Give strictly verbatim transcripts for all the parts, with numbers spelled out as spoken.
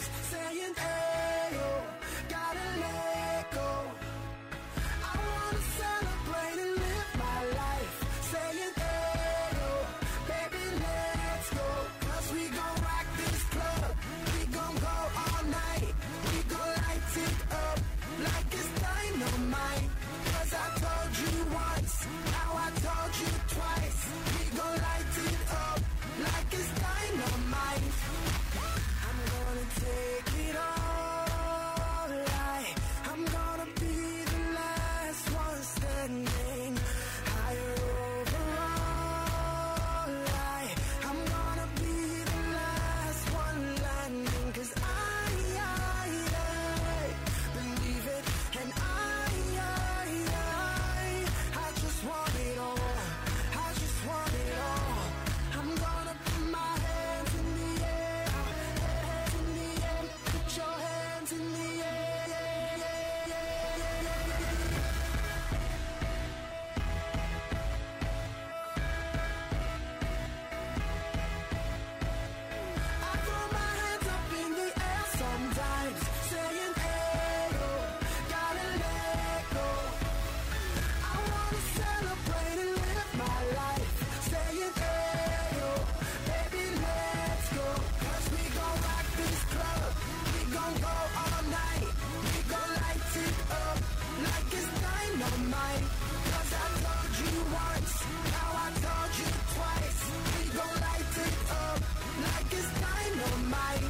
saying, hey, oh, gotta let go. I wanna celebrate and live my life, saying, hey, oh, baby, let's go. Cause we gon' rock this club, we gon' go all night, we gon' light it up like it's dynamite. Cause I told you once, now I told you twice, we gon' light it up like it's dynamite. I'm gonna take it all right. I'm gonna be the last one standing, higher over all right. I'm gonna be the last one landing. Cause I, I, I believe it. And I, I, I I just want it all. I just want it all. I'm gonna put my hands in the air, hands in the air. Put your hands in the air. I throw my hands up in the air sometimes, saying, hey, oh, gotta let go. I wanna celebrate and live my life, saying, hey, oh, baby, let's go. Cause we gon' rock this club, we gon' go all night, we gon' light it up like it's dynamite. Cause I told you once, now I told you twice, we gon' light it up like it's dynamite.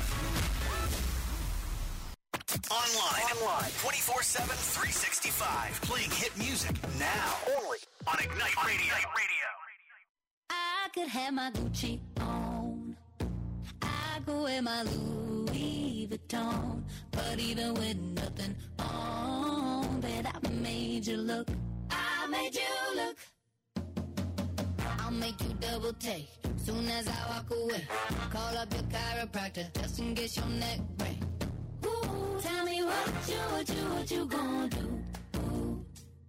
Online. Online. twenty-four seven, three sixty-five. Playing hit music now. Only on Ignite Radio. Ignite Radio. I could have my Gucci on, I could wear my Louis Vuitton, but even with nothing on, bet I made you look. I made you look. I'll make you double take soon as I walk away. Call up your chiropractor just in case your neck break. Ooh, tell me what you, what you, what you gonna do? Ooh.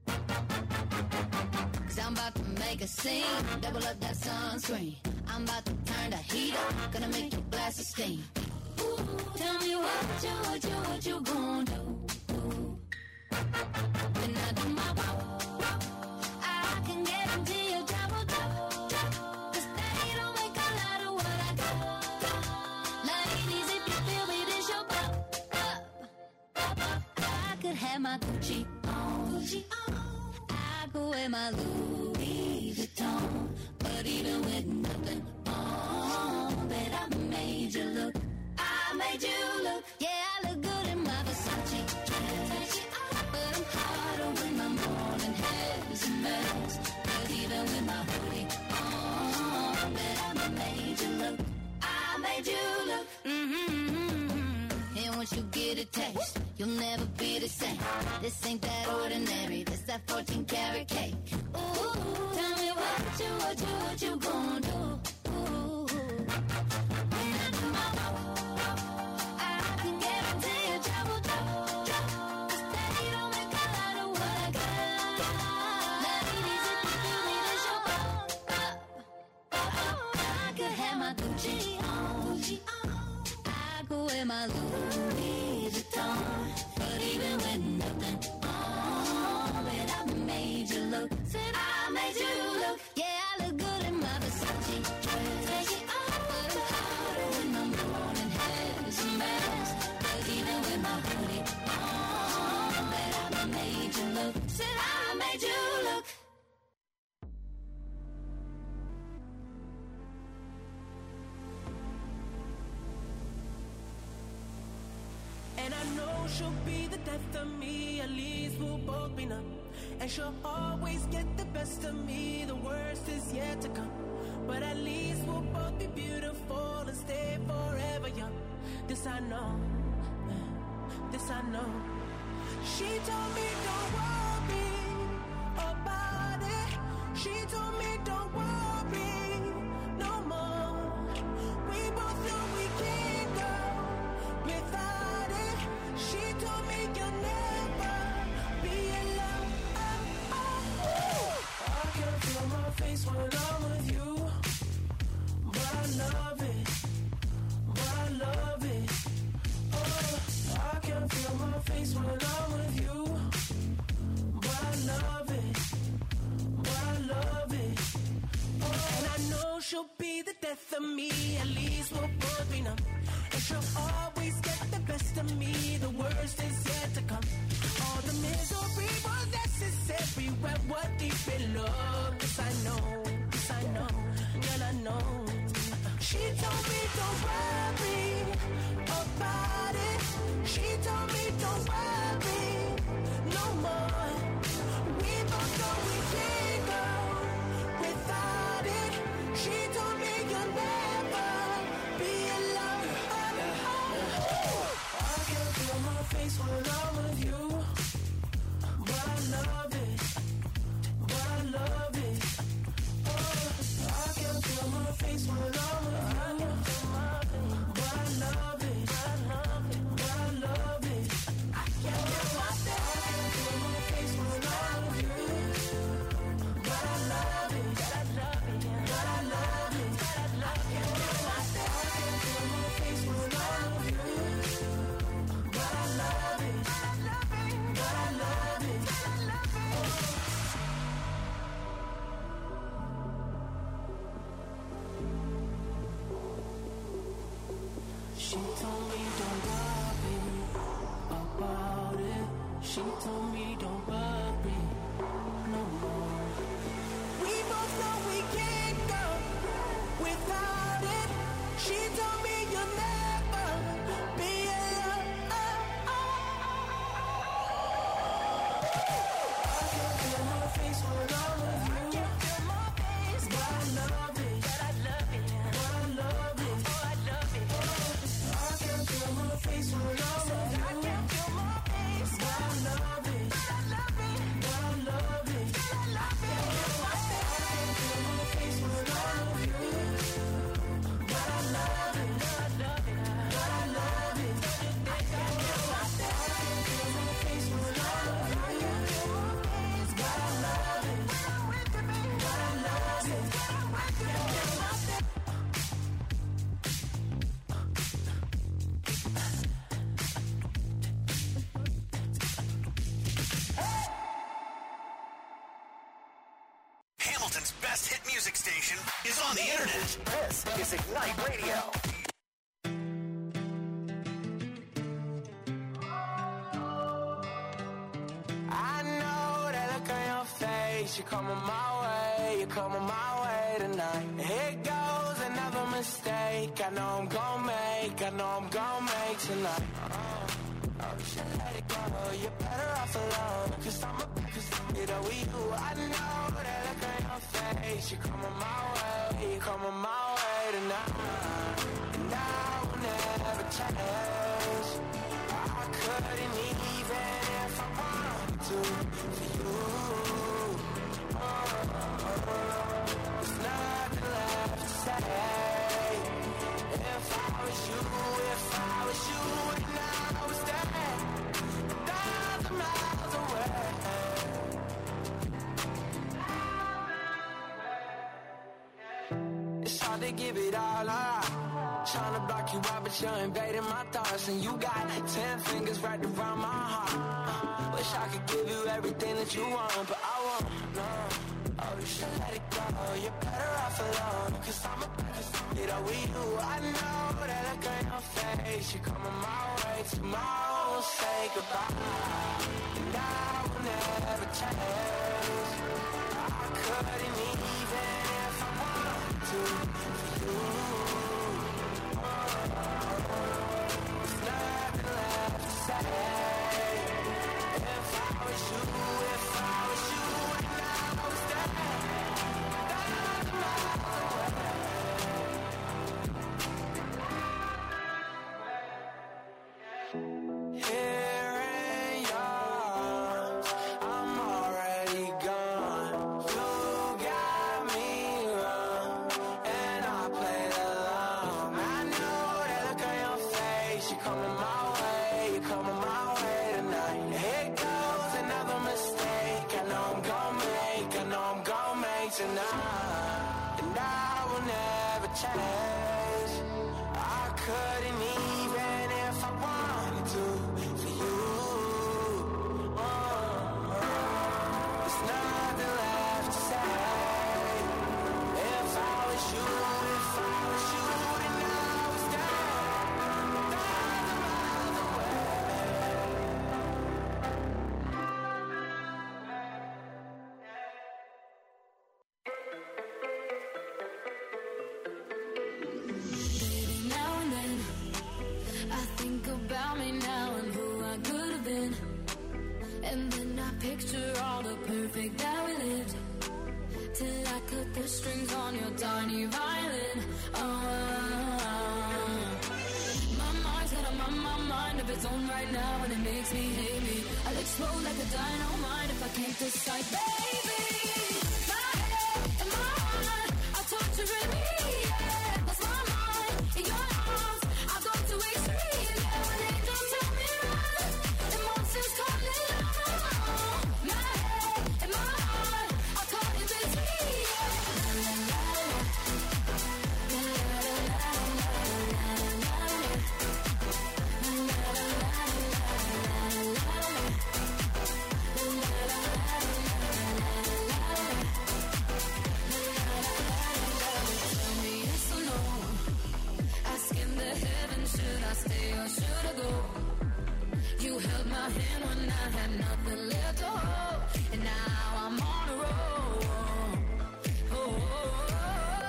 Cause I'm about to make a scene, double up that sunscreen. I'm about to turn the heat up, gonna make your glasses steam. Ooh, tell me what you, what you, what you gonna do? Ooh. When I do my walk, I can get into your double double. Cause they don't make a lot of what I got. Ladies, if you feel me, this your pop, pop, pop. I could have my Gucci on, Gucci on. I could wear my Louis Vuitton, but even with nothing on, bet I made you look. I made you look. Yeah, I look good in my Versace dress, but I'm hotter when my morning hair is a mess. But even with my hoodie on, bet I made you look. I made you look. Mm-hmm. And once you get a taste, you'll never be the same. This ain't that ordinary, this that fourteen karat cake. Ooh, tell me what you, what you, what you gonna do? Ooh, when I do my walk, I can guarantee you trouble, trouble. Cause they don't make a lot of what I got. Ladies, if you feel me, this your pop, pop, pop. I could have my Gucci on, Gucci on. I could wear my Louis Vuitton, but even with nothing on, bet I made you look. Said I made you look. Yeah, I look good in my Versace dress. Take it off, but I'm hotter when my morning hair is a mess. But even with my hoodie on, bet I made you look. Said I made you look. And I know she'll be the death of me, at least we'll both be numb. And she'll always get the best of me, the worst is yet to come. But at least we'll both be beautiful and stay forever young. This I know, this I know. She told me don't worry about it. She told me don't worry no more. We both know we can't go without it. She told me you'll never be alone. Oh, oh, oh. I can feel my face when I'm with you, but I love it, but I love it. Oh, of me, at least we'll both be numb. And she'll always get the best of me, the worst is yet to come. All the misery was necessary when we're deep in love. Yes, I know, yes, I know, girl, I know. She told me don't worry about it. She told me don't worry no more. We both know we can't go without it. She told me you'll never be alone. I can feel my face when I'm with you, but I love it, but I love it. Oh, I can feel my face when I'm with you, but I love it, but I love it, but I love it. I can feel my face when I'm with you, but I love it, but I love it, but I love it, but I love it. I can feel my face when I'm with you, but I love it, but I love it, but I love it, but I love it. She told me don't worry about it. She told me don't worry no more. We both know we can't go without it. She told me you'll never be alone. I can feel my face when I'm with you. I can feel my face, but I love it, but I love it, but I love it, oh I love it. I can feel my face when I'm with you. I can feel my face, but I love it, but I love it, but I love it, but I love it. I can feel my face when I'm with you, but I love it, but I love it, but I love it. I can feel my face when I'm with you, but I love it, but I love it. Hamilton's best hit music station is on the internet. This is Ignite Radio. I know that look on your face. You're coming my way, you're coming my way tonight. Here goes another mistake. I know I'm gonna make, I know I'm gonna make tonight. Oh, oh, you should let it go. You're better off alone. Cause I'm a, cause you know we do. I know that look on your face. You're coming my way, you're coming my way tonight. And I will never change. I couldn't even if I wanted to for you. Oh, oh, oh. There's nothing left to say. If I was you, if I was you, and I was there, a thousand miles away. It's hard to give it all up. Trying to block you out, but you're invading my thoughts. And you got ten fingers right around my heart. uh, Wish I could give you everything that you want, but I won't, no. Oh, you should let it go. You're better off alone. Cause I'm a, cause you know we do. I know that look on your face. You're coming my way. Tomorrow we'll say goodbye. And I will never change. I couldn't even if I wanted to for you. There's nothing left to say. If I was you, if I was you, and I was there, thousand miles away. Here in yours, I'm already gone. You got me wrong, and I played along. I know that look on your face. You're coming my way, you're coming my way tonight. Here goes another mistake. I know I'm gonna make, I know I'm gonna make tonight. And I will never change. I couldn't even if I wanted to. tiny violin. Uh, my mind's got a my, my mind of its own right now, and it makes me hate me. I'll explode like a dynamite if I can't decide, baby. My head and my heart are torturing me. Yeah, that's my mind in your arms. I go to extreme. Yeah, when angels tell me run, emotions calling out. My head and my heart are caught in between. Stay or should I go? You held my hand when I had nothing left to hold, and now I'm on a roll. Oh, oh, oh, oh.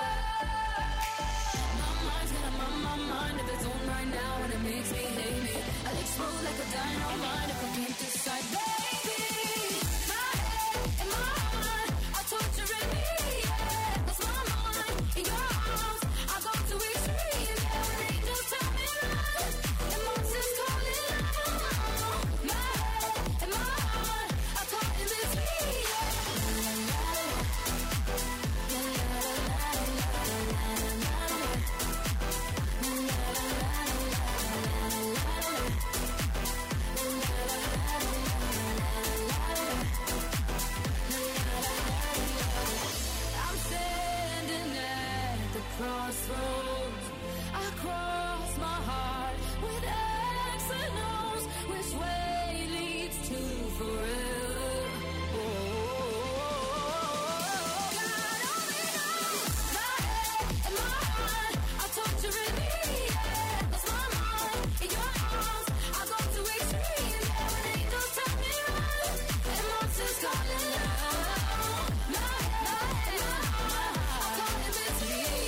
My mind's got a my, my mind of its own right now, and it makes me hate me. I'll explode like a dynamite if I can't decide, baby. My head and my heart are torturing me. Yeah, that's my mind in your arms. I go to extreme. Yeah, when angels tell me emotions calling out. My head and my heart are caught in between. I'm standing at the crossroads. I cross my heart with X and O's. Which way leads to forever? Oh, God only knows. My head and my heart are torturing me. Yeah, that's my mind in your arms. I go to extreme. Yeah, when angels tell me run, emotions calling out. My head and my heart are caught in between.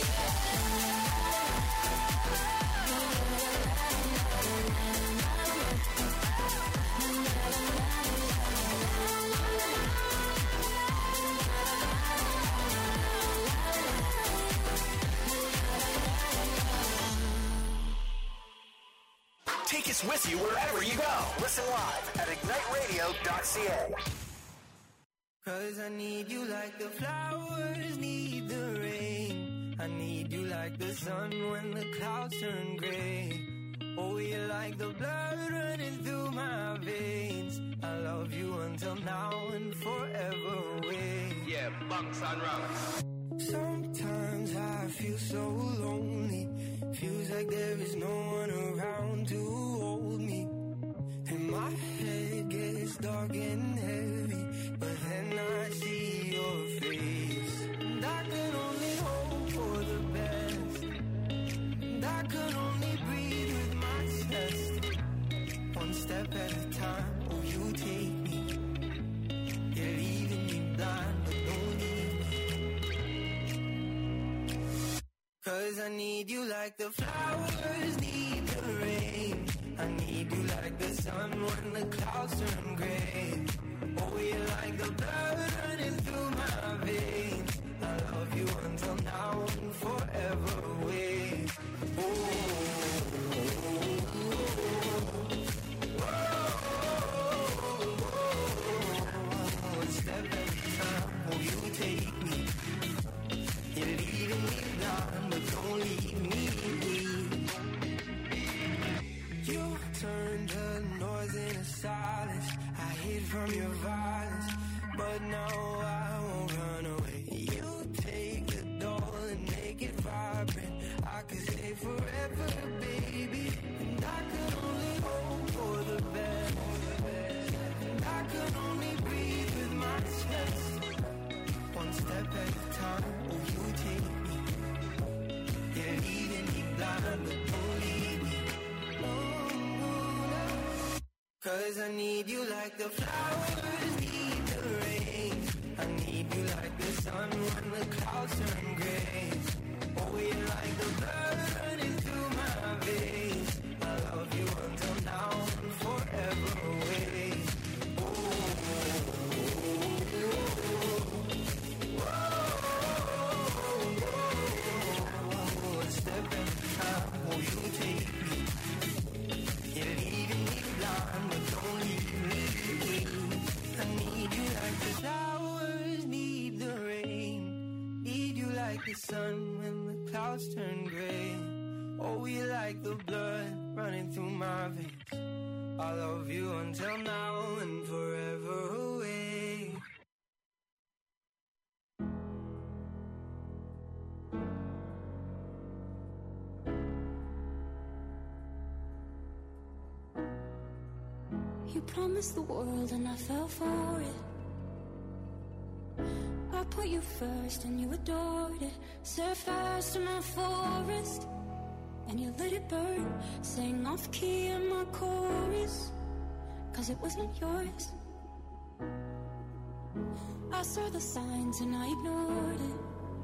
Take us with you wherever you go. Listen live at ignite radio dot c a. Cause I need you like the flowers need the rain. I need you like the sun when the clouds turn gray. Oh, you're like the blood running through my veins. I love you until now and forever away. Yeah, bunks and rocks. Sometimes I feel so lonely. Feels like there is no one around to hold me. And my head gets dark and heavy, but then I see your face. And I can only hope for the best. And I can only breathe with my chest. One step at a time, oh, you take me. You're leaving me blind, but don't leave me. Cause I need you like the flowers need the rain. I need you like the sun when the clouds turn gray. Oh, you're like the blood running through my veins. I love you until now and forever away. Oh, oh, oh, oh, one step at a time, oh, you take me. You're leaving me blind, but don't leave me. You turned the noise into silence. I hid from your violence, but now I won't run away. You take the doll and make it vibrant. I could stay forever, baby. And I could only hope for the best. And I could only breathe with my chest. One step at a time, oh, you take me. You're leaving me blind, but don't leave me. Oh, no. Cause I need you like the flowers need the rain. I need you like the sun when the clouds turn gray. Oh, you're like the blood running through my veins. I love you until now and forever away. Oh, oh, oh, oh, oh, oh. my veins. I love you until now and forever away. You promised the world and I fell for it. I put you first and you adored it. Set fires to my forest and you let it burn. Sang off key in my chorus, cause it wasn't yours. I saw the signs and I ignored it.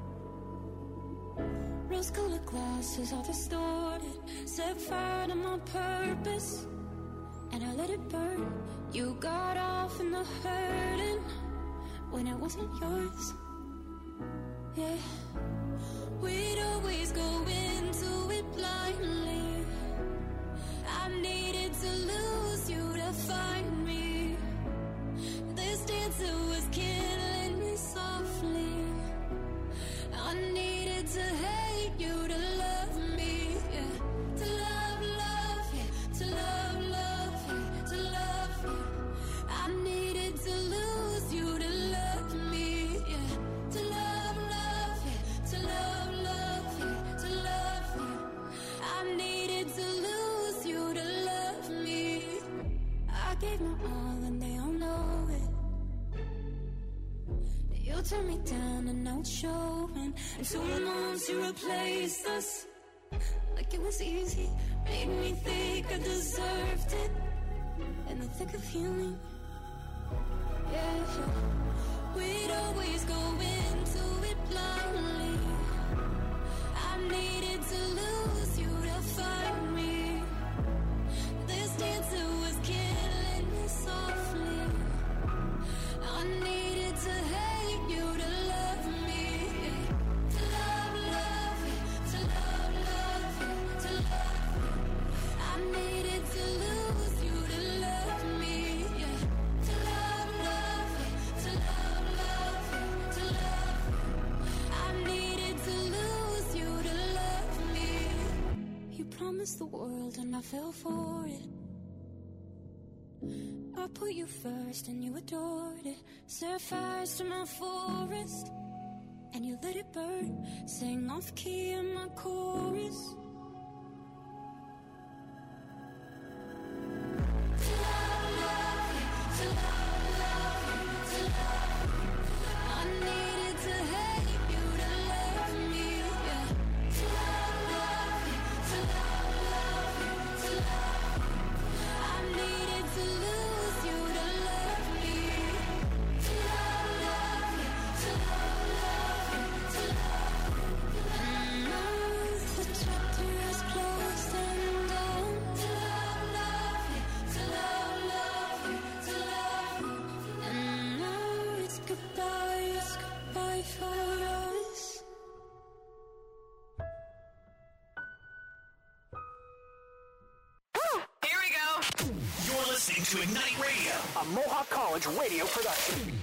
Rose-colored glasses all distorted. Set fire to my purpose and I let it burn. You got off in the hurting when it wasn't yours. Yeah, we'd always go into it blindly. I needed to lose you to find me. This dancer was killing me softly. I needed to hate you to love me. Yeah, to love, love, yeah, to love, love, yeah, to love you. I needed to lose you to love me. Yeah, to love, love, yeah, to love, love, yeah, to love you. I needed to lose you to love me. I gave my all and they all know it. You turned me down and now it's showing. And two months you replaced us like it was easy. Made me think I deserved it in the thick of healing. Yeah, we'd always go into it blindly. I needed to lose you to find me. This dancer was killing me softly. I needed to hate you to love me. To love, love, to love, love, to love. I needed to lose you to love me. To love, love, to love, love, to love. I needed to lose you to love me. You promised the world and I fell for it. I put you first and you adored it. Set fires to my forest and you let it burn. Sang off key in my chorus. To love, love, to love, love, to love. I needed to hate you to love me. Yeah. To love, love, to love, love, to love. I needed to lose you to love me. To love, love, to love, love, to love. And now the chapter is closed and done. To love, love, to love, love, to love. And now it's goodbye, it's goodbye for us. Here we go. You're listening to Ignite Radio, a Mohawk College radio production.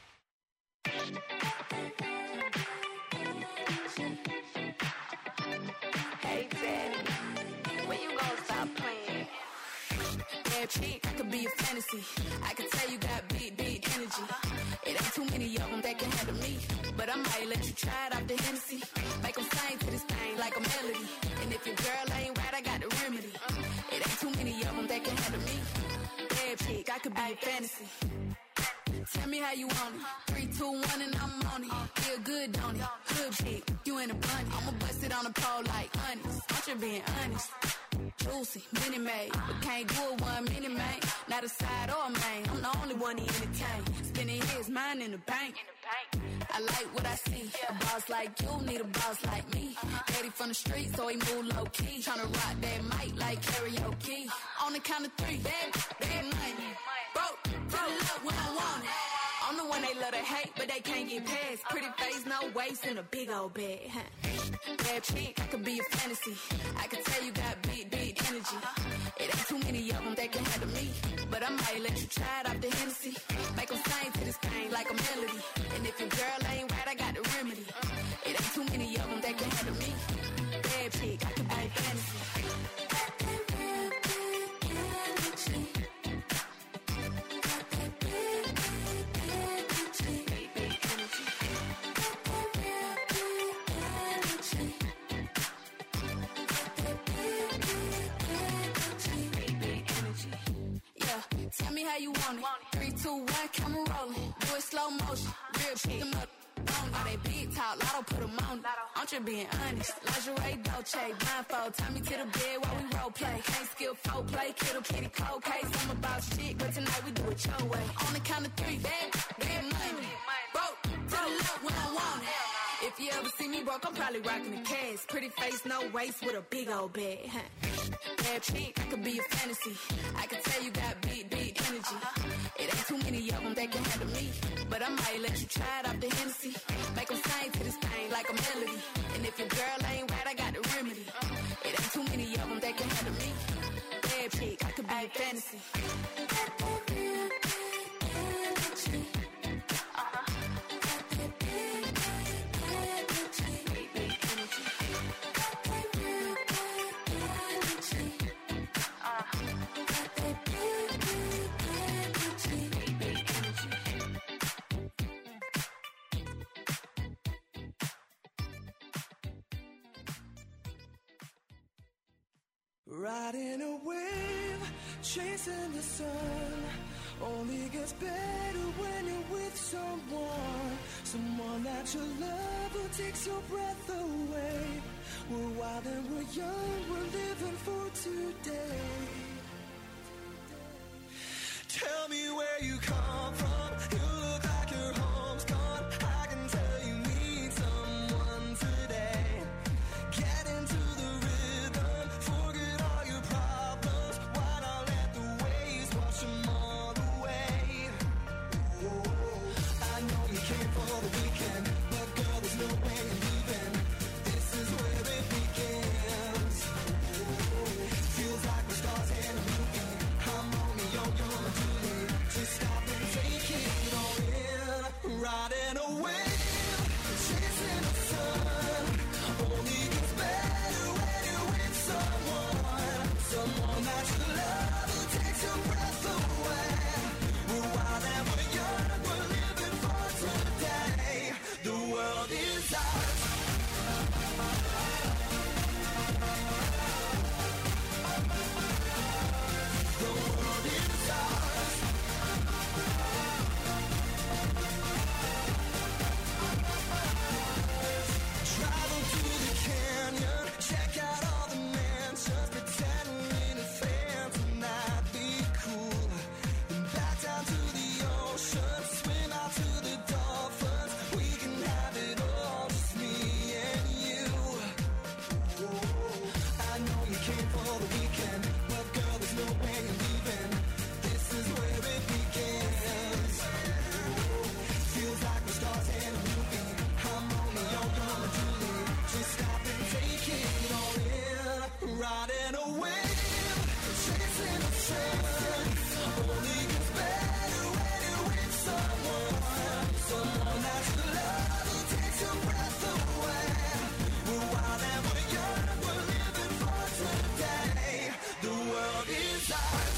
Hey, Daddy, when you gonna stop playing? Bad chick, I could be a fantasy. I could tell you got big, big energy. It ain't too many of them that can handle me. But I might let you try it off the Hennessy. Make them sing to this thing like a melody. And if your girl ain't right, I got the remedy. It ain't too many of them that can handle me. Bad chick, I could be a fantasy. Tell me how you want it. Three, two, one, and I'm on it. Feel good, don't it? Good chick, you in a bunny. I'ma bust it on the pole like honest. I'm just being honest. Juicy, mini made, but can't do it one minute, man. Not a side or a main. I'm the only one he entertain. Spending his mind in the bank. I like what I see. A boss like you need a boss like me. Daddy from the street, so he move low key. Tryna rock that mic like karaoke. On the count of three, bad, bad money. Broke, broke love when I want it. I'm the one they love to hate, but they can't get past. Pretty face, no waist, and a big old bag. Bad chick, I could be a fantasy. I could tell you got big, big energy. It ain't too many of them that can handle me. But I might let you try it off the Hennessy. Make them sing to this thing like a melody. And if your girl ain't right, I got the remedy. It ain't too many of them that can handle me. Bad chick, I could be a fantasy. me how you want it. Three, two, one, camera rolling. Do it slow motion. Real shit. Them up. All they big talk, lotto put them on it. I'm just being honest. Lingerie, Dolce, blindfold. Tie me to the bed while we role play. Can't skill folk play, kiddo, kitty, cold case. I'm about shit, but tonight we do it your way. On the count of three, bad, bad money. Broke to the left when I want it. If you ever see me broke, I'm probably rocking the cash. Pretty face, no waist, with a big old bag. Bad chick, I could be a fantasy. I can tell you got big, big energy. It ain't too many of them that can handle me. But I might let you try it off the Hennessy. Make them sing to this thing like a melody. And if your girl ain't right, I got the remedy. It ain't too many of them that can handle me. Bad chick, I could be a fantasy. Riding a wave, chasing the sun. Only gets better when you're with someone. Someone that you love who takes your breath away. We're wild and we're young, we're living for today. Tell me where you come from. You look like your home's gone. I can tell you need someone today. Get into the rhythm, forget all your problems. Why not let the waves wash them all away? I know you came for the weekend, but girl, there's no way you're leaving. This is where it begins. Feels like we're stars in a movie. I'm Romeo, you're my Juliet. Just stop and take it all in. Riding a wave, chasing the sun. Only gets better when you're with someone. Someone that you love who takes your breath away. We're wild and we're young, we're living for today. The world is ours. The world is ours. Travel to the canyon, check out all the mansions, pretend we're in a phantom, that'd be cool. Then back down to the ocean, swim out to the dolphins. We can have it all, just me and you. I know you came for the weekend, but girl, there's no way you're leaving. This is where it begins. Feels like we're stars in a movie. I'm Romeo, you're my Juliet. Just stop and take it all in. Riding a wave, chasing the sun. Only gets better when you're with someone. Someone that you love who takes your breath away. We're wild and we're young, we're living for today. The world is ours.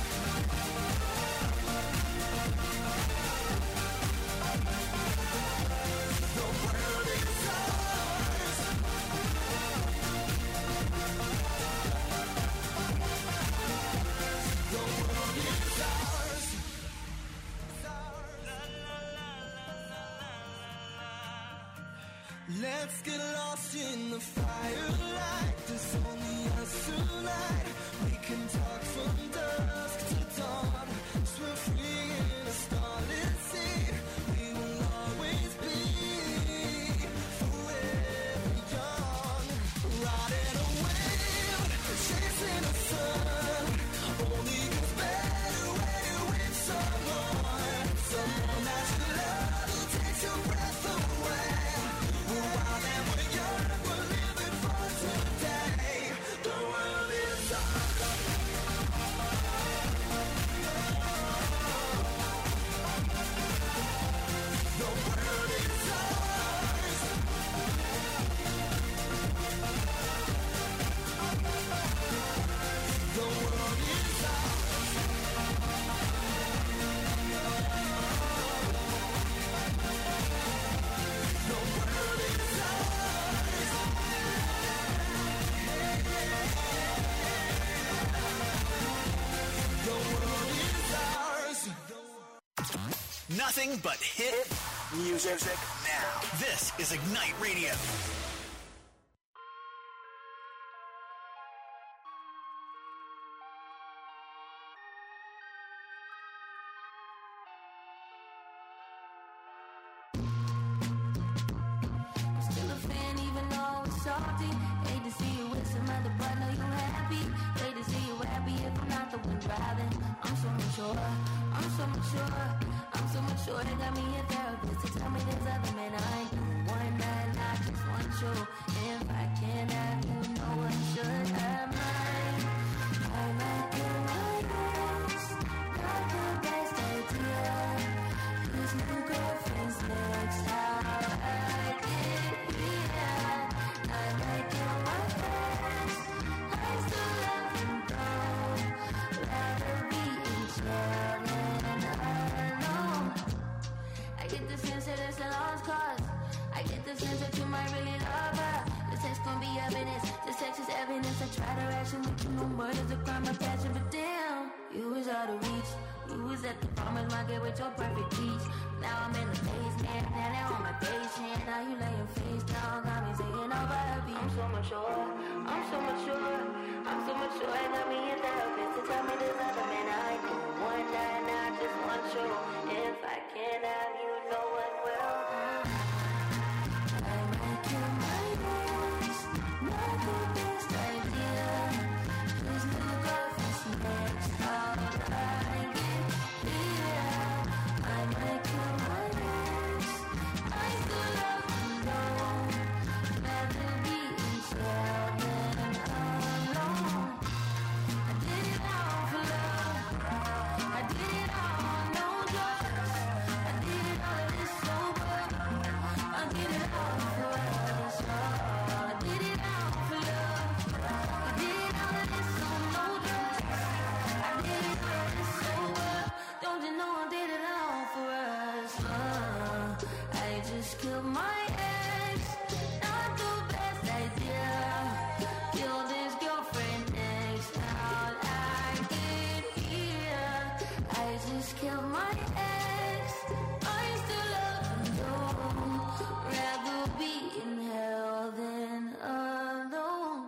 The world is ours. The world is ours. Let's get lost in the firelight. There's only us tonight. We can talk from dusk to dawn. Swim free in a starlit sea. We will always be forever young. Riding a wave, chasing the sun. Only gets better when you're with someone. Someone that you love who takes your breath away. We're wild and we're young, we're living for today. The world is ours. Nothing but hit music now. This is Ignite Radio. Still a fan even though it's salty. Hate to see you with some other, but know you happy. Hate to see you happy if I'm not the one driving. I'm so mature, I'm so mature, I'm so mature. They got me a therapist to tell me there's other men I ain't doing one night, not just one show. If I can't have you, no one should have mine. I might get my best, not the best idea. These new girlfriends next, how I get here. I might get my best, I still love them though. Rather be in jail than alone. I get the sense that it's a lost cause. I get the sense that you might really love her. This text gon' be evidence. This text is evidence. I try to ration with you. No murder's a crime of passion, but damn, you was out of reach. You was at the farmer's market with your perfect peach. Now I'm in the basement. Now they're on my patient. Now you laying face down. Got me taking over a beat. I'm so mature. I'm so mature. I'm so mature. I got me a therapist to tell me there's other men I do. One night, not just one show. If I can't have you, no one will. I might kill my best, not the best idea. There's no girlfriends next, how I get here. I might kill my best, I still love you though. Rather be in jail than alone. I did it all for love. I did it all on no drugs. I did it all of this sober. I did it all for this love. I did it all for love. I did all of this on no drugs. I did it all of this sober. Don't you know I did it all for us? Uh, I just killed my ex. Not the best idea. Killed his girlfriend next. How'd I get here? I just killed my ex. I still love him though. Rather be in hell than alone.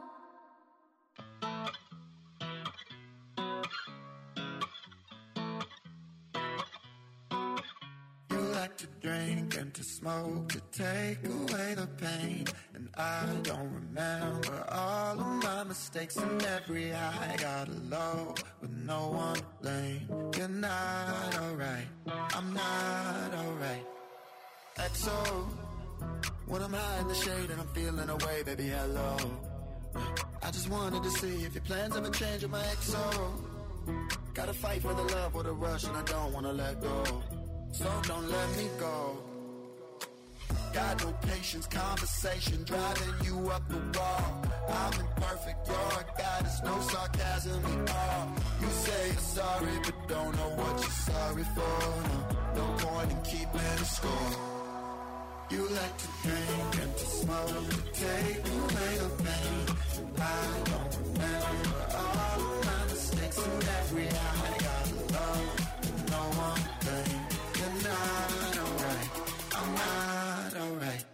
You like to drink and to smoke to take away the pain. And I don't remember all of my mistakes and every high. Got low with no one to blame. You're not alright, I'm not alright. X O, when I'm high in the shade and I'm feeling away, baby, hello. I just wanted to see if your plans ever change with my X O. Gotta fight for the love with a rush and I don't wanna let go. So don't let me go. Got no patience, conversation driving you up the wall. I'm imperfect, you're a goddess, no sarcasm at all. You say you're sorry, but don't know what you're sorry for. No, no point in keeping a score. You like to drink and to smoke to take away the pain. I don't remember all of my mistakes and every high. Got love, no one to blame. You're not alright, I'm not alright.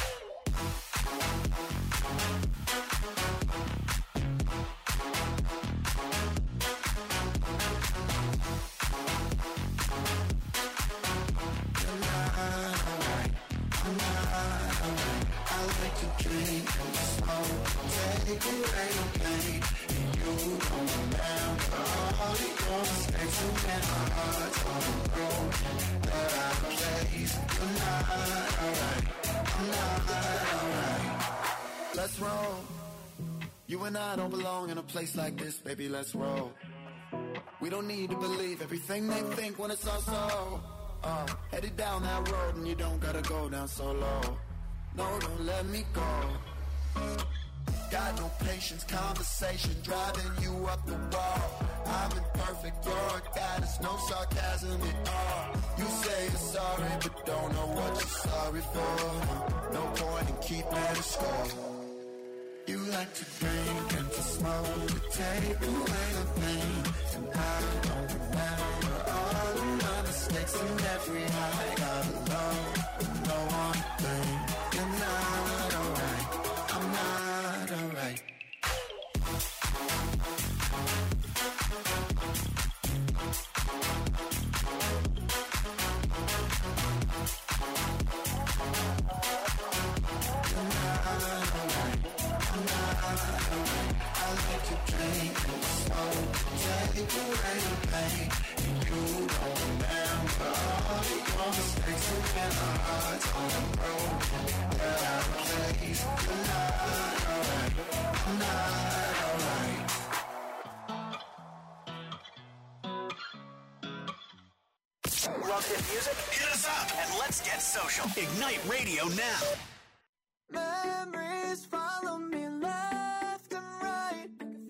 You're not alright, I'm not alright. I like to drink and to smoke, take away the pain. And you don't remember all of your mistakes and my heart's all broken. But I place, you're not alright, I'm not alright. Let's roll. You and I don't belong in a place like this, baby, let's roll. We don't need to believe everything they think when it's all so. Uh, headed down that road and you don't gotta go down so low. No, don't let me go. Got no patience, conversation driving you up the wall. I'm imperfect, you're a goddess, no sarcasm at all. You say you're sorry, but don't know what you're sorry for. No, no point in keeping a score. You like to drink and to smoke to take away the pain. And I don't remember all of my mistakes and every high. broken hearts on broken airplanes. You're not alright, not alright. Love hit music? Hit us up and let's get social. Ignite Radio now. Memories follow me left and right.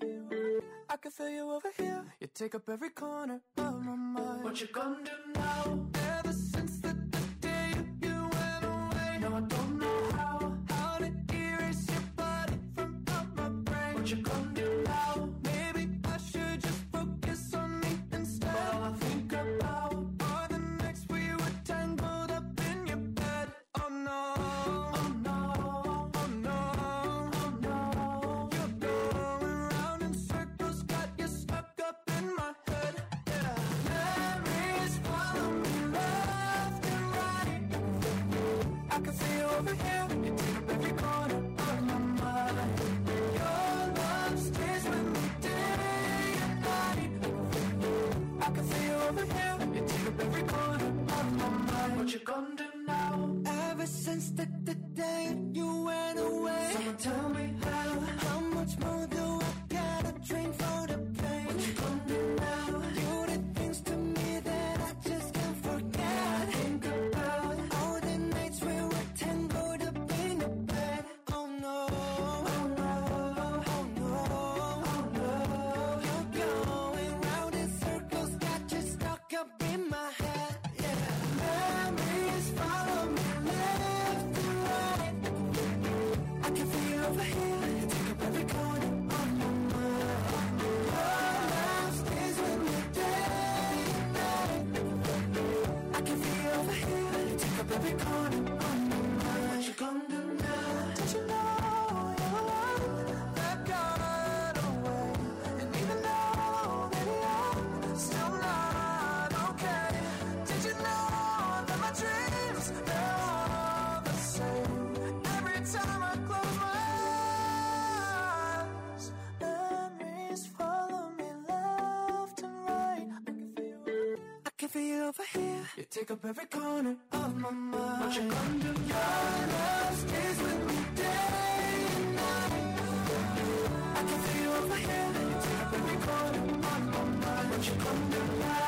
I can feel you over here. You take up every corner of my mind. What you gonna do now? Ever since the, the day you went away, no, I don't know how. How to erase your body from out my brain. What you gonna do now? Maybe I should just focus on me instead. All I think about are the nights we were tangled up in your bed. Oh no, oh no, oh no, oh no. You're going round in circles, got you stuck up in my head. Yeah. Memories follow me left and right. I can see you over here. You take up every corner of my mind. Your love stays with me day and night. I can see you over here. You take up every corner of my mind. What you gonna do now? Ever since the, the day you went away, someone tell me how. How much more do I gotta drink for the pain? What you gonna do now? You did things to me that I just can't forget. I think about all the nights we were tangled up in the bed. Oh no, oh no, oh no, oh no. You're going round in circles, got you stuck up in my head. Yeah. Memories follow me left and right. I can feel you over here. You take up every corner of my mind. Your love stays with me day and night. I can feel you over here. You take up every corner of my mind. What you gonna do now? Did you know your love that got away? And even though, baby, I'm still not okay. Did you know that my dreams, they're all the same? Every time I close my eyes, memories follow me left and right. I can feel you over here. You take up every corner of my mind. What you gonna do? Your love stays with me day and night. I can feel you over here. You take up every corner of my mind. What you gonna do now?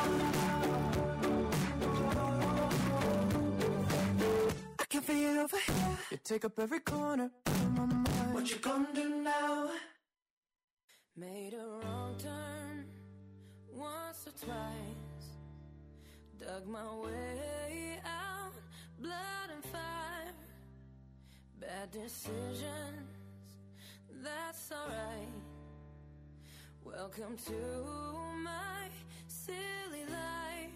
I can feel you over here. You take up every corner of my mind. What you gonna do now? Made a wrong turn once or twice. Dug my way out, blood and fire. Bad decisions, that's alright. Welcome to my silly life.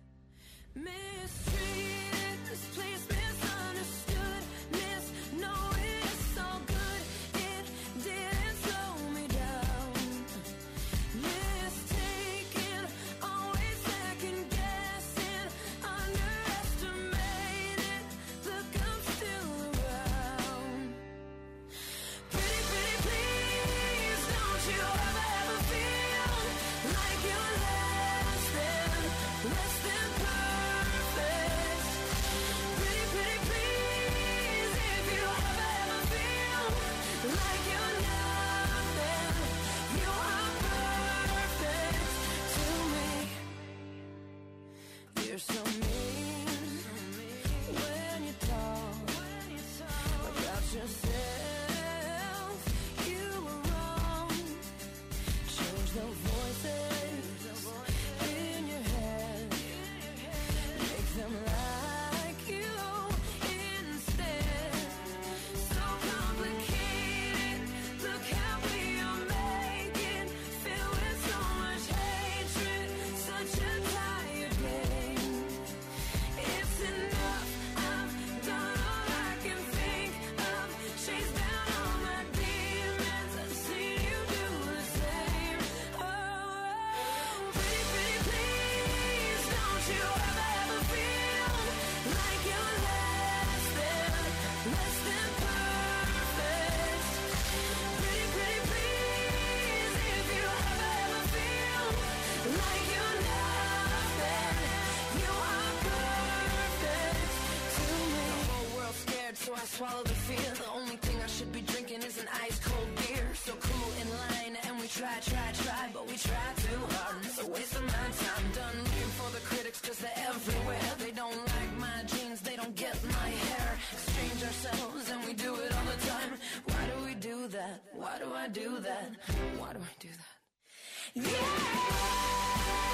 Mistreated, this place misunderstood. Miss, no, it's all good. It didn't slow me down. Mistaken, always second guessing, underestimated. Look, I'm still around. Pretty, pretty, please, don't you ever, ever feel like you're less than, less than perfect. Pretty, pretty, please, if you ever, ever feel like you're nothing, you are perfect to me. You're so mean when you talk about yourself. You were wrong. Change the voices in your head. Make them like you instead. So complicated. Look how we are making. Filled with so much hatred. Such a tired game. swallow the fear. The only thing I should be drinking is an ice cold beer. So cool in line, and we try, try, try, but we try too hard. And it's a waste of my time. Done looking for the critics, cause they're everywhere. They don't like my jeans, they don't get my hair. Exchange ourselves, and we do it all the time. Why do we do that? Why do I do that? Why do I do that? Yeah!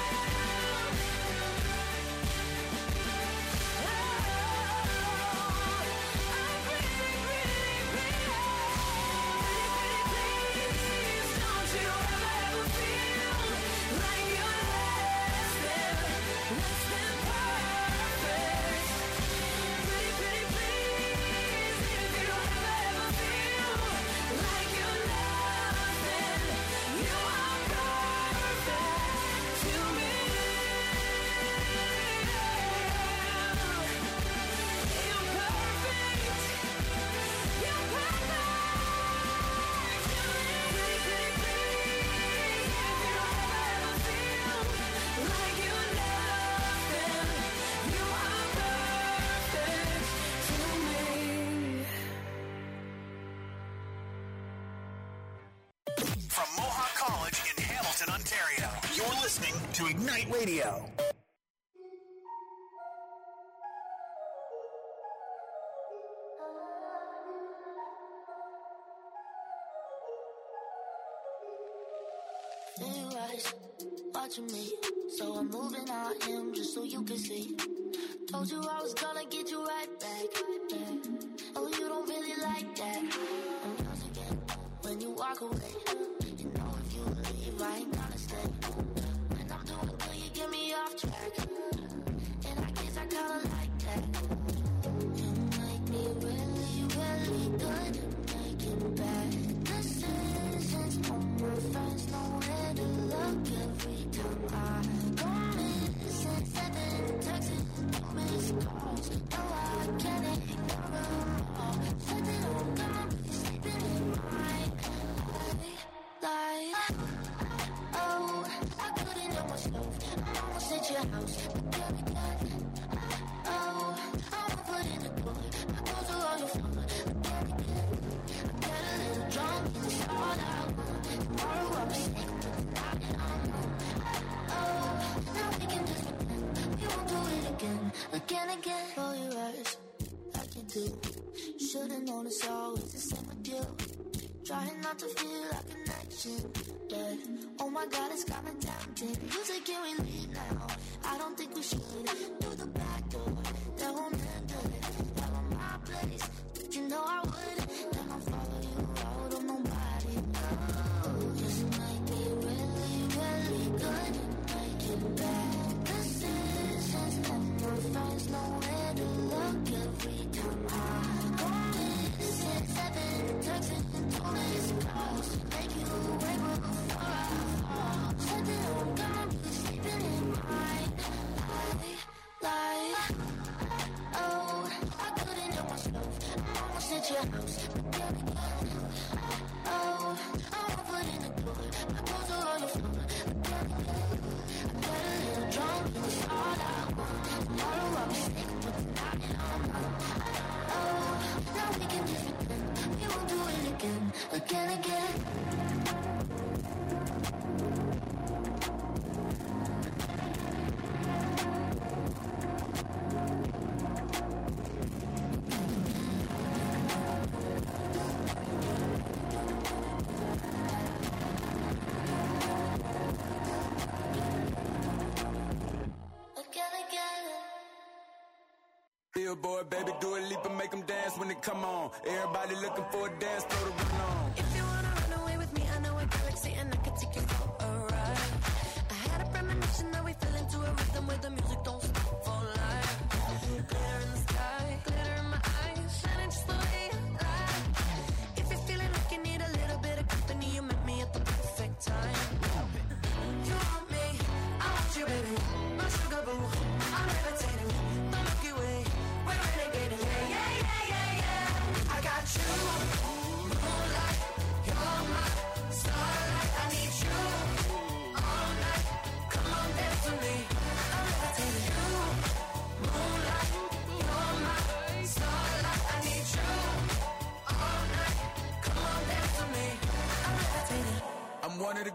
From Mohawk College in Hamilton, Ontario, you're listening to Ignite Radio. Stay right, watching me, so I'm moving on him just so you can see. Told you I was gonna get you right back. Oh, you don't really like that. I'm yours again when you walk away. You know if you leave, I ain't gonna stay. When I'm doing good, you get me off track. And I guess I kinda like that. You make me really, really good at making bad decisions. All my friends know where to look every time I go missing. Seven texts, no missed calls. No, I can't ignore them all. Said that I'm gonna be sleeping in my life. Oh, I couldn't help myself. I'm almost at your house. Again, again. Oh, I'ma put in the door. I go to all your phone. Again, again. I get a little drunk and it's all I want. Tomorrow I'll be sick, but tonight I'm home. Oh, now we can just pretend we won't do it again. Again, again. Roll your eyes like you do. Should've known it's always the same with you. Trying not to feel like an action, yeah. Oh my God, it's kinda tempting. You say can we leave now? I don't think we should. Do the back door, that won't end good. That on my place, you know I would. Then I'll follow you out on nobody. No, just make me really, really good at making bad decisions. Let my friends know where to look every time I go missing. Seven texts. Make you wake up before I fall. Said that I'm gonna be sleeping in my life. Oh, I couldn't help myself. I'm almost at your house. Again, again. Oh, I'ma put in the door. I go to all your phone. Again, again. I get a little drunk and it's all I want. Tomorrow I'll be sick, but tonight I'm home. Oh, now we can just pretend we won't do it again. Again, again. Billboard, baby, do a leap and make them dance when they come on. Everybody looking for a dance floor to run on. If you wanna run away with me, I know a galaxy and I can take you for a ride. I had a premonition that we fell into a rhythm where the music don't stop for life. Glitter in the sky, glitter in my eyes, shining just the way I like. If you're feeling like you need a little bit of company, you met me at the perfect time. You want me, I want you, baby. My sugar boo, I'm levitating. The Milky Way, we're renegading. Yeah, yeah, yeah, yeah, yeah. I got you, moonlight. You're my starlight. I need you all night. Come on, dance with me. I'm levitating. You, moonlight. You're my starlight. I need you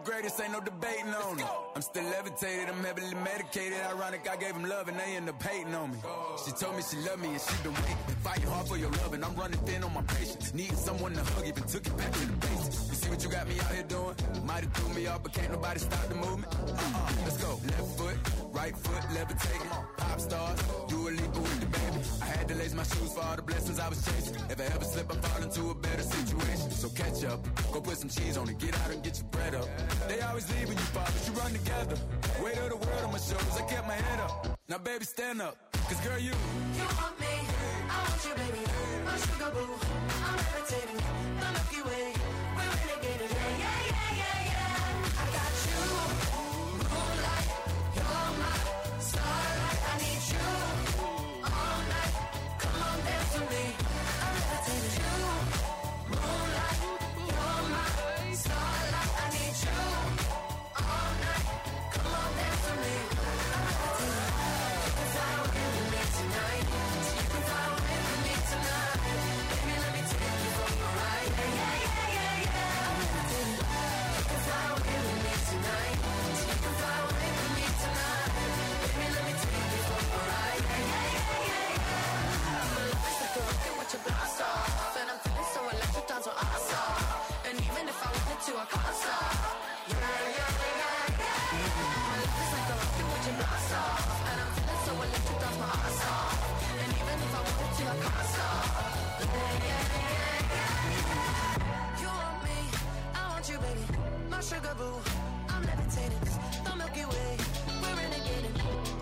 greatest, ain't no debating on it. I'm still levitated, I'm heavily medicated. Ironic, I gave him love and they end up hating on me. She told me she loved me and she been waiting. Fighting hard for your love and I'm running thin on my patience. Needing someone to hug, even took it back to the basics. You see what you got me out here doing? Might have threw me off, but can't nobody stop the movement. Uh-uh, let's go. Left foot, right foot, levitating. Pop stars, do a leap with the baby. I had to lace my shoes for all the blessings I was chasing. If I ever slip, I fall into a better situation. So catch up, go put some cheese on it, get out and get your bread up. They always leave when you fall, but you run together. Weight of the world on my shoulders, I kept my head up. Now baby, stand up, cause girl, you You want me, I want you, baby. My sugar boo, I'm levitating. The Milky Way, we're renegading. Yeah, yeah, yeah, yeah, yeah. I got you, moonlight. You're my starlight. I need you all night. Come on, dance with me. I'm levitating. You, moonlight. You're my starlight. I need you all night. Come on, dance with me. I'm levitating. You can fly away with me tonight. You can fly away with me tonight. Baby, let me take you for a ride. Yeah, yeah, yeah, yeah, yeah. I'm levitating. You can fly away with me tonight. You can fly away with me tonight. Baby, let me take you for a ride. Yeah, yeah, yeah, yeah, yeah. My love is like a rocket with your blast off, and I'm feeling so electric, that's what I saw. And even if I wanted to, I can't stop. Yeah, yeah, yeah, yeah, yeah. My love is like a rocket with your blast off, and I'm feeling so electric, that's my ass off. And even if I wanted to, I can't stop. Yeah, yeah, yeah, yeah. You want me, I want you, baby. My sugar boo, I'm levitating. The Milky Way, we're renegading.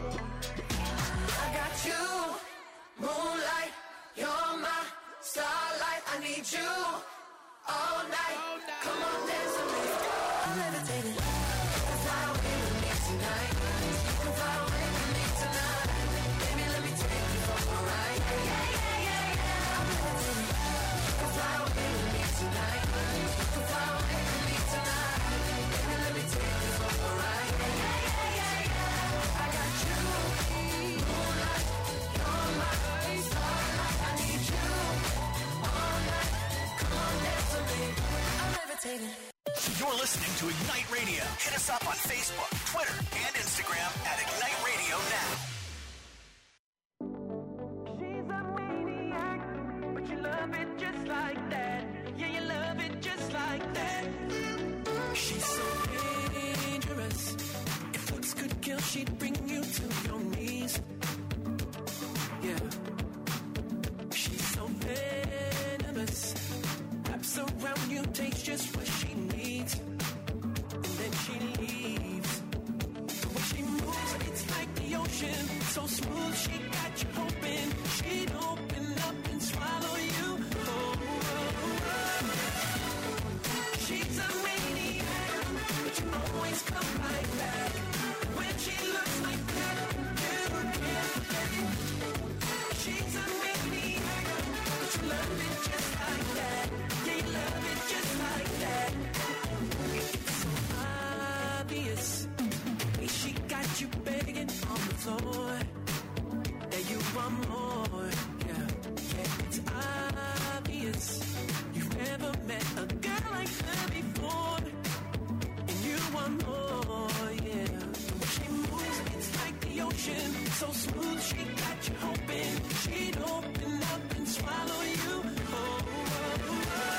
I got you, moonlight. You're my starlight. I need you all night. Come on, dance with me. I'm levitating. You can fly away with me tonight. You can fly away with me tonight. Baby, let me take you for a ride. Yeah, yeah, yeah, yeah, yeah. I'm levitating. You can fly away with me tonight. You can fly away with me tonight. Baby, let me take you for a ride. Yeah, yeah, yeah, yeah, yeah. I got you, moonlight. You're my starlight. I need you all night. Come on, dance with me. I'm levitating. You're listening to Ignite Radio. Hit us up on Facebook, Twitter, and Instagram at Ignite Radio Now. She's a maniac, but you love it just like that. Yeah, you love it just like that. She's so dangerous. If looks could kill, she'd bring you to your knees. Yeah. She's so venomous. Wraps around you, takes just what she needs. And then she leaves. The way she moves, it's like the ocean. So smooth, she got you hoping she'd open up and swallow you. Oh, oh, oh. She's a maniac, but you always come right back. When she looks like that, you can't forget it. She's a maniac, but you love it just like that. Yeah, you love it just like that. It's so obvious. She got you begging on the floor. That you want more. Yeah, yeah, it's obvious. You've never met a girl like her before. And you want more, yeah. When she moves, it's like the ocean. So smooth, she got you hoping she'd open up and swallow you. Oh, oh,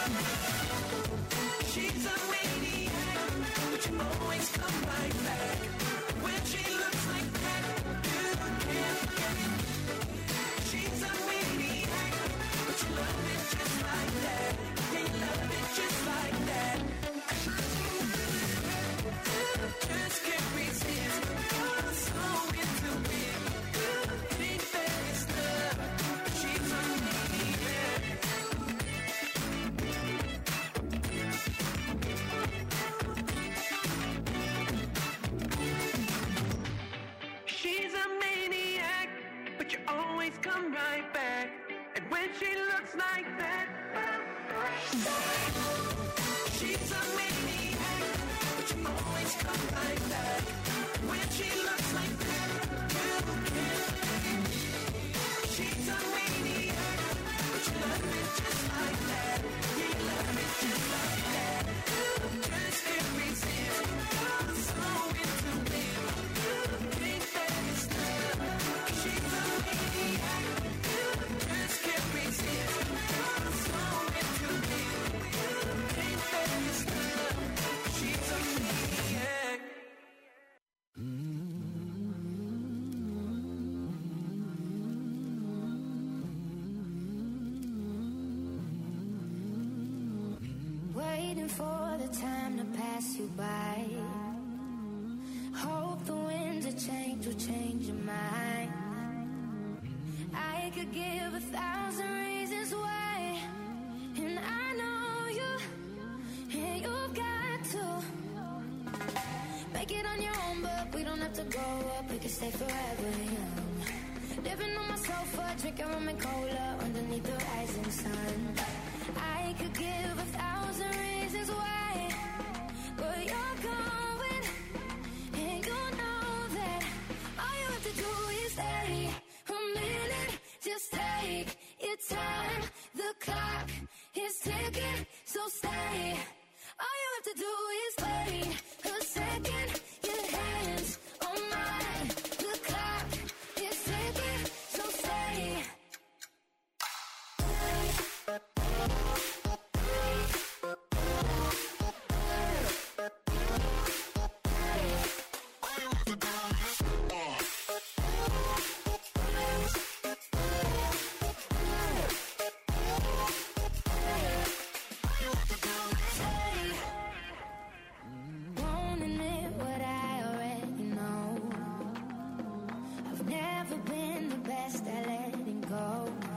oh. She's a maniac, but you always come right back. When she looks like that, you can't forget it. She's a maniac, but you love it just like that. Yeah, you love it just like that. Just can't resist. You're so into it. It ain't fair stuff. She's a maniac. She's a maniac, but you always come right back. And when she looks like that, she's a maniac, but you always come right back. When she looks like that, you can't. She's a maniac, but you love it just like that. Yeah, you love it just like that. Just can't resist. the time to pass you by. Hope the winds of change will change your mind. I could give a thousand reasons why, and I know you, and you've got to make it on your own, but we don't have to grow up, we can stay forever young. Living on my sofa, drinking rum and cola underneath the rising sun. I could give a thousand reasons why, but you're going, and you know that all you have to do is stay a minute. Just take your time, the clock is ticking, so stay. All you have to do is wait a second, your hands on mine. The clock is ticking, so stay. Won't admit what I already know. I've never been the best at letting go.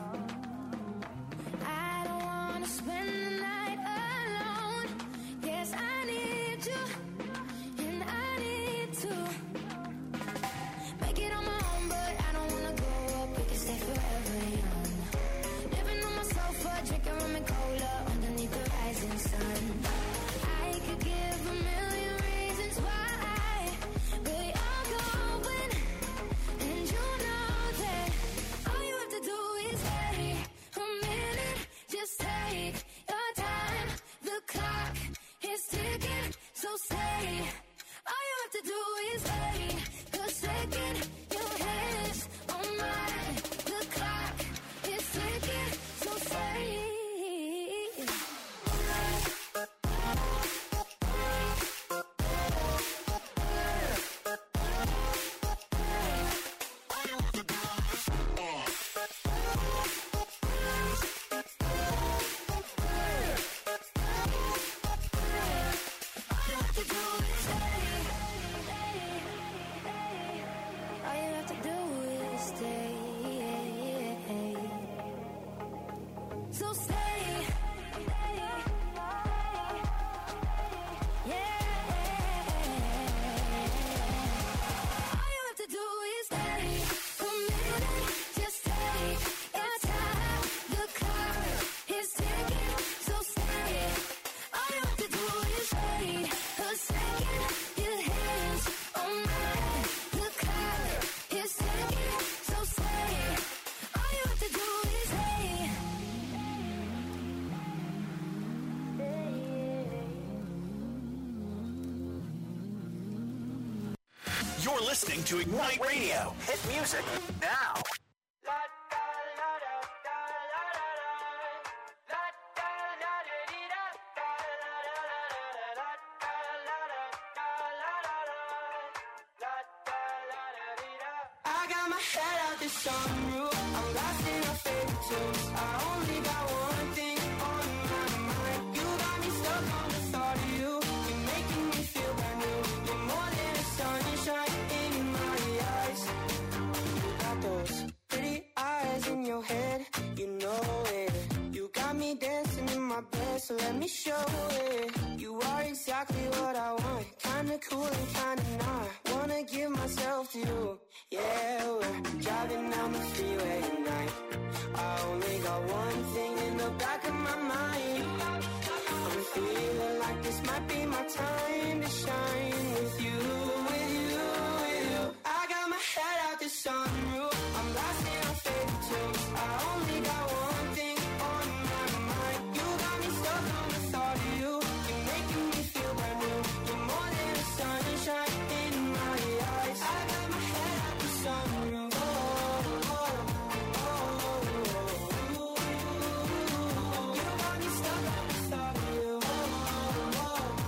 I don't wanna spend the night alone. Guess I need you, and I need to make it on my own, but I don't wanna grow up, we can stay forever young. Living on my sofa, drinking rum and cola underneath the rising sun. I could give a million reasons why, but you're going, and you know that all you have to do is wait a minute. Just take your time, the clock is ticking, so stay. All you have to do is wait a second, your hands on mine. The clock is ticking, so stay. All you have to do is stay. So stay. Yeah. All you have to do is stay a minute. Just take your time. The clock is ticking, so stay. All you have to do is wait a second. Your hands on mine. The clock is ticking, so stay. All you have to do is wait. You're listening to Ignite Radio. Hit music now. I got my head out the sunroof. I'm lost in my favorite tunes. I only got one thing on my mind. You got me stuck on the thought of you. You're making me feel brand new. You're more than a sunshine in my eyes. You got those pretty eyes in your head. You know it. You got me dancing in my bed, so let me show it. You are exactly what I want. Kinda cool and kinda not. Wanna give myself to you. Yeah, we're driving down the freeway at night. I only got one thing in the back of my mind. I'm feeling like this might be my time to shine with you, with you, with you. I got my head out the sunroof. I'm lost in my favorite tunes. I only got one thing on my mind. You got me stuck on the thought of you. You're making me feel brand new. You're more than a sunshine in my eyes. I got my head out the sunroof. Oh, oh, oh, oh, oh. You got me stuck on the thought of you. Oh, oh,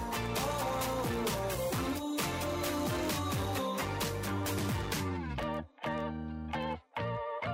oh, oh, oh.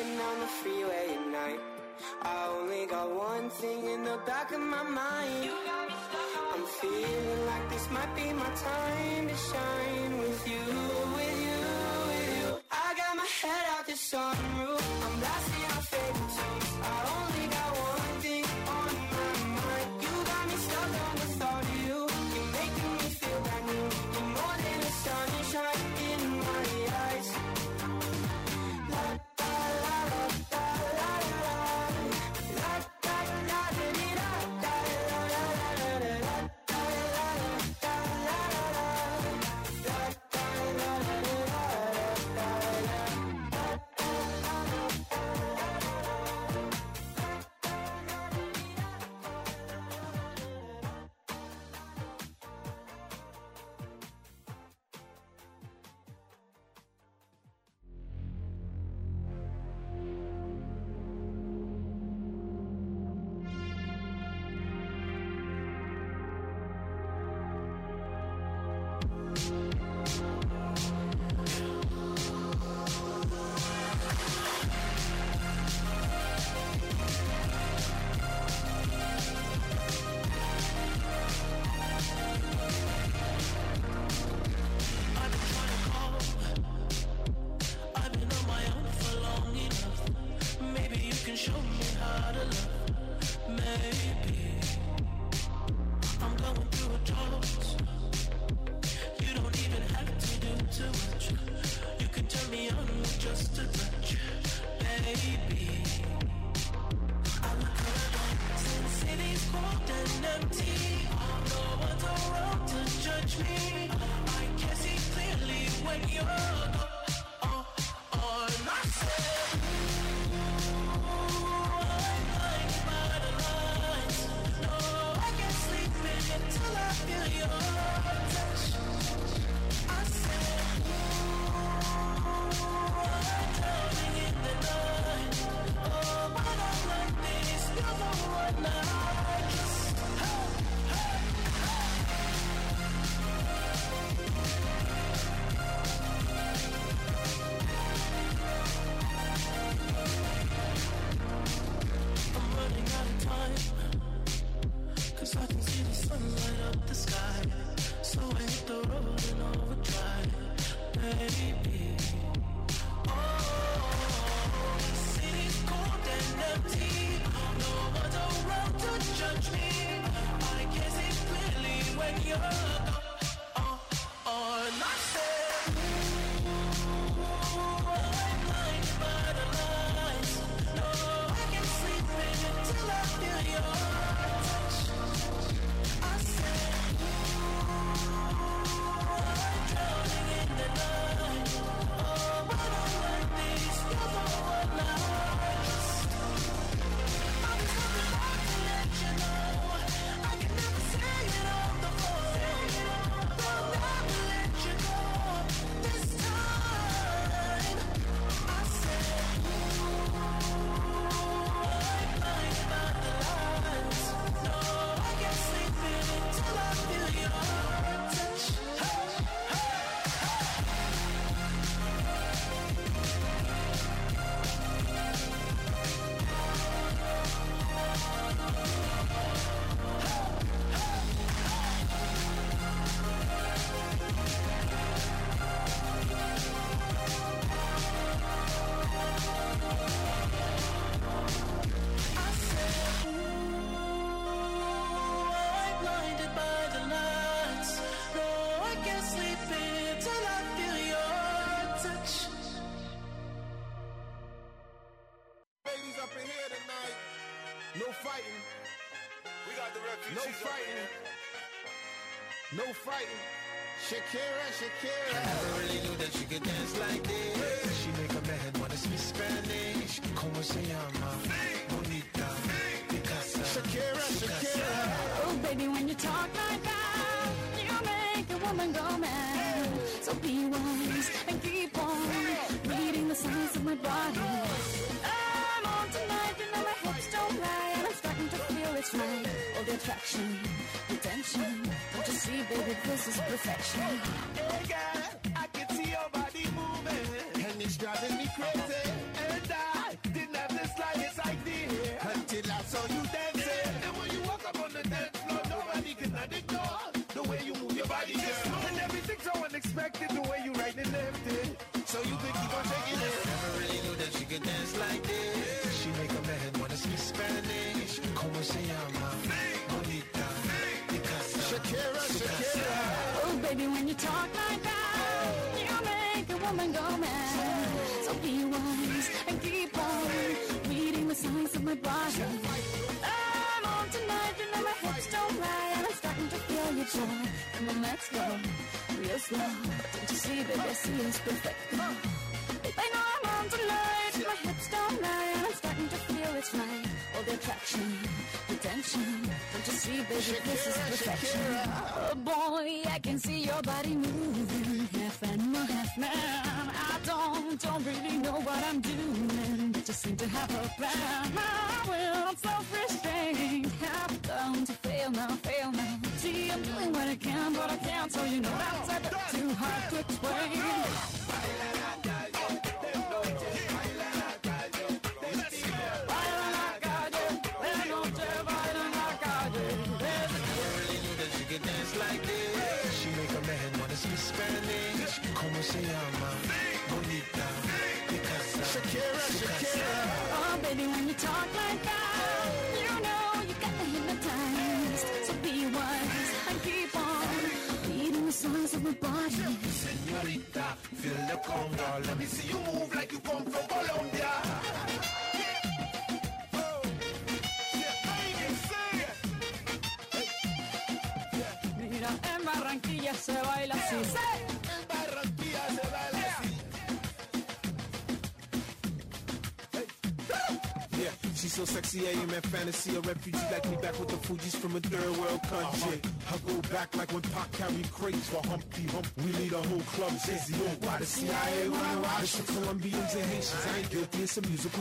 Driving down the freeway at night, I only got one thing in the back of my mind. I'm feeling like this might be my time to shine with you, with you, with you. I got my head out the sunroof, I'm blasting our favorite tunes. I only got one thing on my mind. You got me stuck on the thought of you. You're making me feel brand new. You're more than the sunshine in my eyes. La la la la la la la. La la la la la la la la la la. fighting. We got the refugees. No fighting. No fighting. Shakira, Shakira. I never really knew that she could dance like this. She make a man wanna speak Spanish. Como se llama? Bonita. Picasa. Shakira, Shakira. Oh, baby, when you talk like that, you make a woman go mad. So be wise and keep on reading the signs of my body. I'm on tonight, you know my hips don't lie, and I'm starting to feel it's right. All the attraction, the tension. Don't you see, baby, this is perfection. Hey, girl, I can see your body moving, and it's driving me crazy. And I respected the way you right and left it. So you think you gon' take it in? Never really knew that she could dance like this. She make a man wanna speak Spanish. Como se llama? Bonita. Shakira, Shakira. Oh, baby, when you talk like that, you make a woman go mad. So be wise and keep on reading the signs of my body. I'm on tonight, you know my hips don't lie, and I'm starting to feel your joy. Come on, let's go, real slow. Don't you see, baby, I see it's perfect. I know I'm on tonight, my hips don't lie, and I'm starting to feel it's right. All the attraction, the tension. Don't you see, baby, this is perfection. Oh boy, I can see your body moving, half animal, half man. I don't, don't really know what I'm doing, but just seem to have a plan. My will, I'm self-restrained, half done to fail now, fail now. See, I'm doing what I can, but I can't, so you know that's a bit too hard to explain. Dance like this. She make a man wanna speak Spanish. Como se llama? Bonita. Shakira, Shakira. Oh, baby, when you talk like that, you know you got me hypnotized. So be wise and keep on reading the signs of my body. Señorita, feel the conga. Let me see you move like you come from Colombia. En Barranquilla se baila así. En Barranquilla se baila así. Yeah, she's so sexy, I am at fantasy. A refugee like me back with the Fugees from a third world country. I go back like when Pac carried crates for Humpty Hump. We lead a whole club dizzy. Why the C I A wanna watch the Colombians and Haitians? I ain't guilty, it's a musical